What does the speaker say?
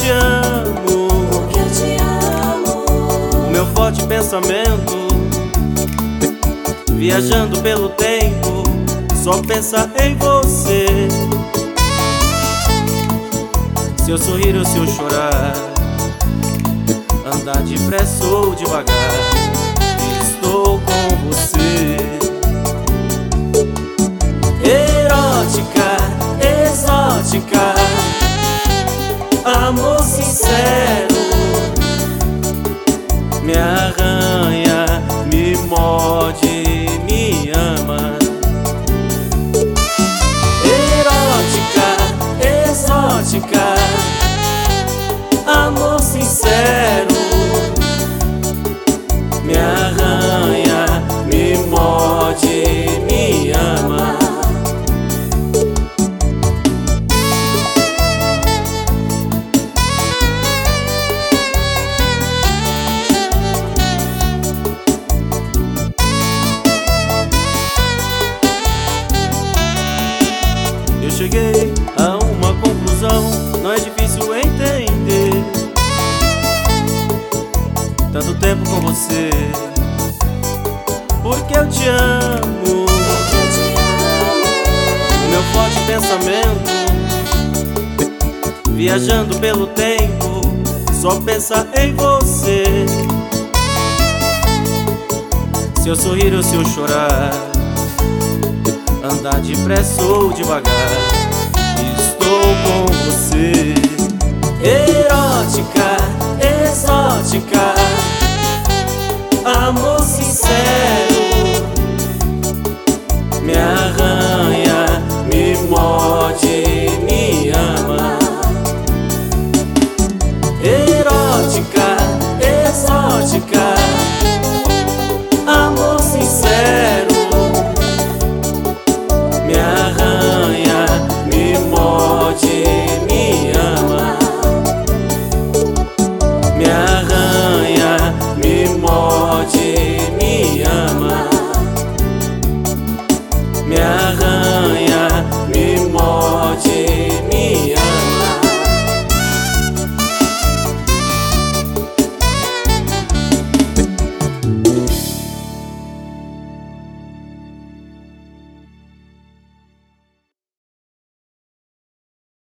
te amo, porque eu te amo. o meu forte pensamento, viajando pelo tempo, só pensa em você. Se eu sorrir ou se eu chorar, andar depressa ou devagar, estou com você. Erótica, exótica, amor sincero, me arranha, me morde, me ama. Erótica, exótica, amor sincero, me arranha, me morde, me ama. Eu cheguei a uma conclusão, não é difícil entender. Tanto tempo com você, porque eu te amo, Porque eu te amo. o meu forte pensamento, viajando pelo tempo, só pensa em você. Se eu sorrir ou se eu chorar, andar depressa ou devagar,